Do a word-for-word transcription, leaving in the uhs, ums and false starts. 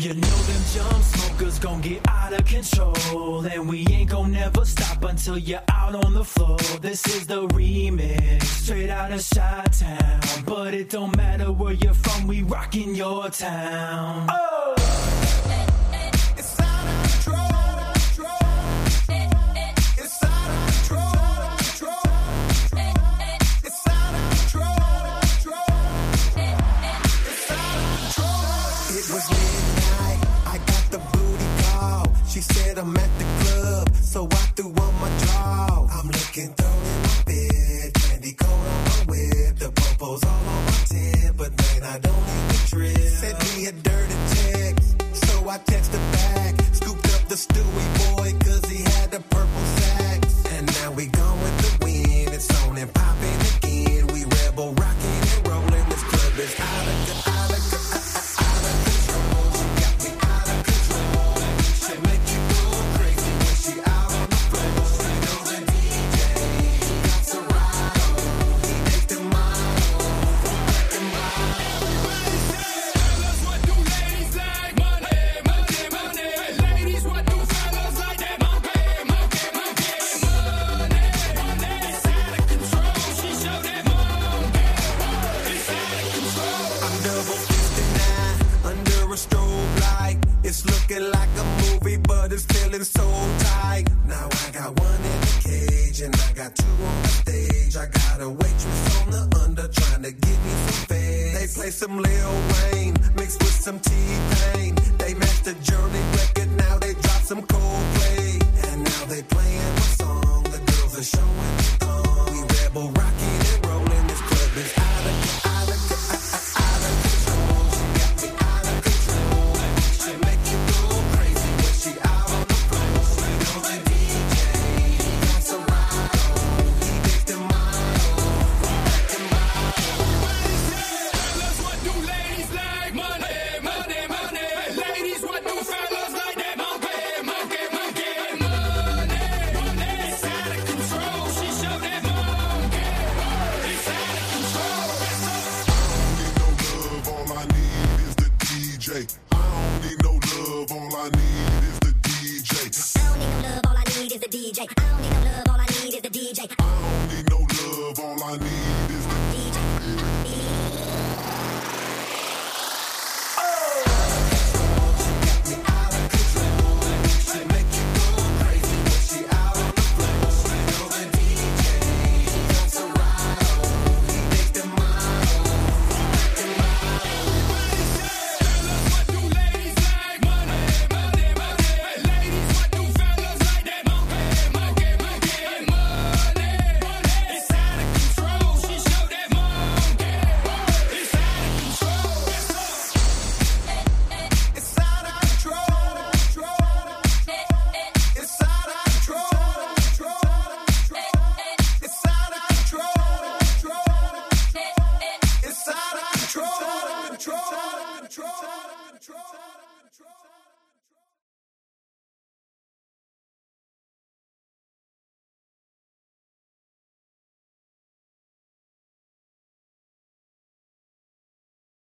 You know them jump smokers gon' get out of control, and we ain't gon' never stop until you're out on the floor. This is the remix, straight out of Chi-Town, but it don't matter where you're from, we rockin' your town. Oh! It's out of control. It's out of control. It's out of control. It's out of control. It was midnight, I got the booty call. She said I'm at the club, so I threw on my draw. I'm looking through in my bed, candy coat on my whip, the popos all on my tip, but man, I don't even trip. Sent me a dirty text, so I texted back, scooped up the Stewie boy, cause he had the purple sax. And now we gone with the wind, it's on and popping again. We rebel, rocking and rolling, this club is out of the out of the out of control. She got me out of control. She make you go crazy when she out on the floor. You know the D J got to ride on. He makes the model, make the model. Fellas, what do ladies like? Money, money, money. Ladies, what do fellas like? That monkey, monkey, monkey. Money, money. It's out of control. She showed that monkey. It's out of control. I'm double fifty-nine under a strobe light. It's looking like a movie, but it's feeling so tight. Now I got one in the cage and I got two on the stage. I got a waitress on the under trying to give me some feds. They play some Lil Wayne mixed with some T-Pain. They matched the Journey record, now they drop some Coldplay. And now they playing my song. The girls are showing the thong. We rebel, rocking and rolling. This club is out